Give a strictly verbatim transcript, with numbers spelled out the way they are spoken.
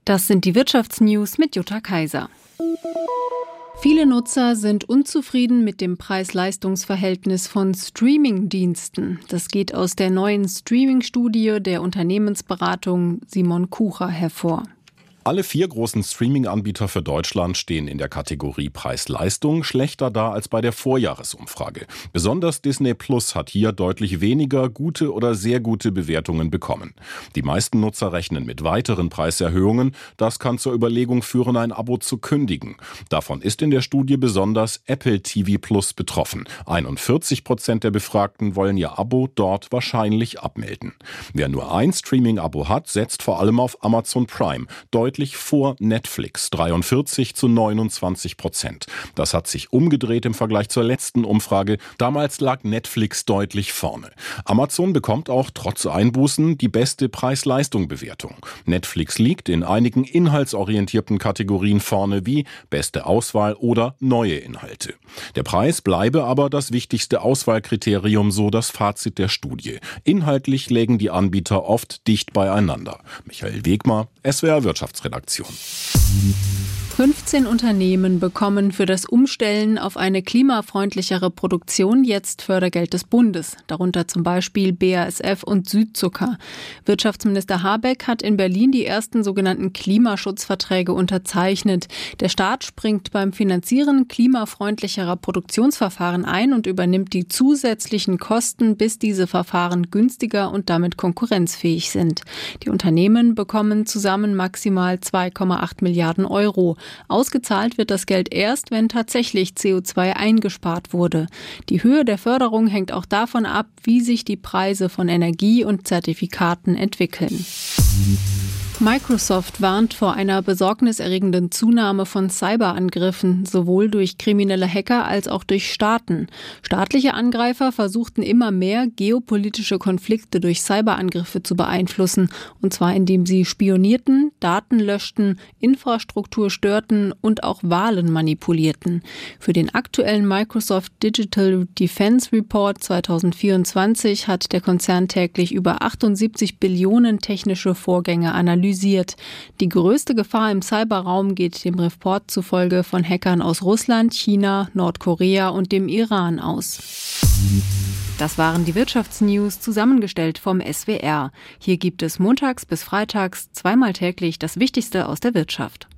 Das sind die Wirtschaftsnews mit Jutta Kaiser. Viele Nutzer sind unzufrieden mit dem Preis-Leistungs-Verhältnis von Streaming-Diensten. Das geht aus der neuen Streaming-Studie der Unternehmensberatung Simon Kucher hervor. Alle vier großen Streaming-Anbieter für Deutschland stehen in der Kategorie Preis-Leistung schlechter da als bei der Vorjahresumfrage. Besonders Disney Plus hat hier deutlich weniger gute oder sehr gute Bewertungen bekommen. Die meisten Nutzer rechnen mit weiteren Preiserhöhungen. Das kann zur Überlegung führen, ein Abo zu kündigen. Davon ist in der Studie besonders Apple T V Plus betroffen. einundvierzig Prozent der Befragten wollen ihr Abo dort wahrscheinlich abmelden. Wer nur ein Streaming-Abo hat, setzt vor allem auf Amazon Prime. Deutlich vor Netflix, dreiundvierzig zu neunundzwanzig Prozent. Das hat sich umgedreht im Vergleich zur letzten Umfrage. Damals lag Netflix deutlich vorne. Amazon bekommt auch trotz Einbußen die beste Preis-Leistung-Bewertung. Netflix liegt in einigen inhaltsorientierten Kategorien vorne wie beste Auswahl oder neue Inhalte. Der Preis bleibe aber das wichtigste Auswahlkriterium, so das Fazit der Studie. Inhaltlich lägen die Anbieter oft dicht beieinander. Michael Wegmar, S W R Wirtschaftsredaktion. fünfzehn Unternehmen bekommen für das Umstellen auf eine klimafreundlichere Produktion jetzt Fördergeld des Bundes, darunter zum Beispiel B A S F und Südzucker. Wirtschaftsminister Habeck hat in Berlin die ersten sogenannten Klimaschutzverträge unterzeichnet. Der Staat springt beim Finanzieren klimafreundlicherer Produktionsverfahren ein und übernimmt die zusätzlichen Kosten, bis diese Verfahren günstiger und damit konkurrenzfähig sind. Die Unternehmen bekommen zusammen maximal zwei Komma acht Milliarden Euro. Ausgezahlt wird das Geld erst, wenn tatsächlich C O zwei eingespart wurde. Die Höhe der Förderung hängt auch davon ab, wie sich die Preise von Energie und Zertifikaten entwickeln. Microsoft warnt vor einer besorgniserregenden Zunahme von Cyberangriffen, sowohl durch kriminelle Hacker als auch durch Staaten. Staatliche Angreifer versuchten immer mehr, geopolitische Konflikte durch Cyberangriffe zu beeinflussen, und zwar indem sie spionierten, Daten löschten, Infrastruktur störten und auch Wahlen manipulierten. Für den aktuellen Microsoft Digital Defense Report zweitausendvierundzwanzig hat der Konzern täglich über achtundsiebzig Billionen technische Vorgänge analysiert. Die größte Gefahr im Cyberraum geht dem Report zufolge von Hackern aus Russland, China, Nordkorea und dem Iran aus. Das waren die Wirtschaftsnews, zusammengestellt vom S W R. Hier gibt es montags bis freitags zweimal täglich das Wichtigste aus der Wirtschaft.